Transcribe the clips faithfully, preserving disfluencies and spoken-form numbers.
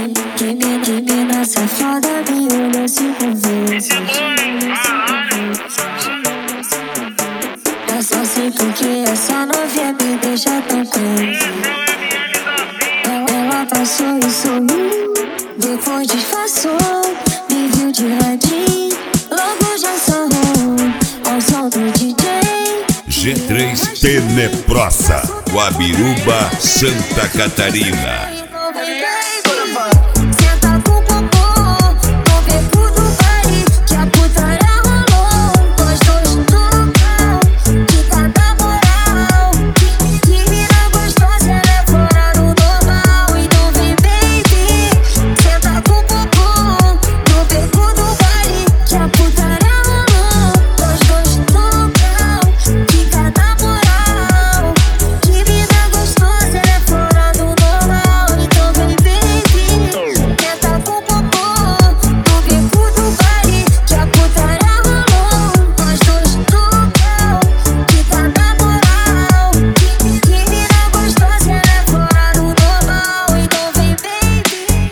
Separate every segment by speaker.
Speaker 1: Que mina, que mina safada, me olhou cinco vezes. Eu só sei porque essa novinha me deixa tão crazy. Ela, ela passou e sumiu, depois disfarçou, me viu de ladinho, logo já sarrou ao som do D J.
Speaker 2: G três Tenebrosa, Guabiruba, Santa Catarina.
Speaker 1: Senta com o popô no beco do baile, que a putaria rolou. Nós dois no local, que tá na moral. Que mina gostosa, ela é fora do normal. Então vem, baby, senta com o popô no beco do baile, que a putaria rolou. Nós dois no local, que tá na moral. Que mina gostosa, ela é fora do normal. Então vem, baby, senta com o popô no beco do baile, que a putaria rolou. Nós dois no local, que tá na moral. Que mina gostosa, ela é fora do normal. Então vem, baby.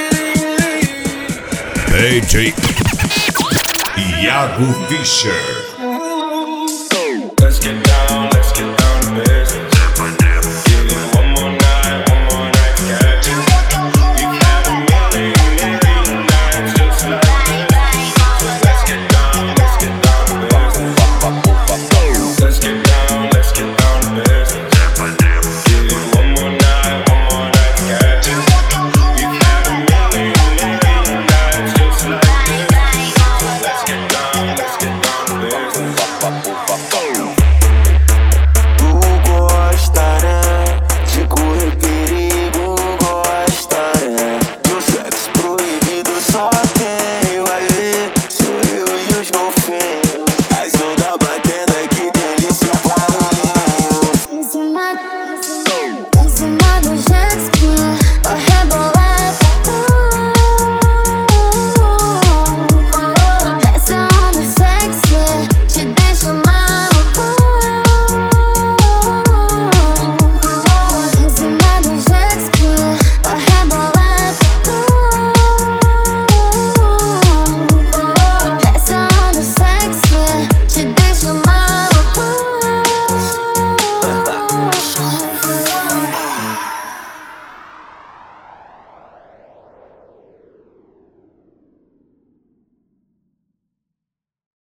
Speaker 2: D J Iago Fischer.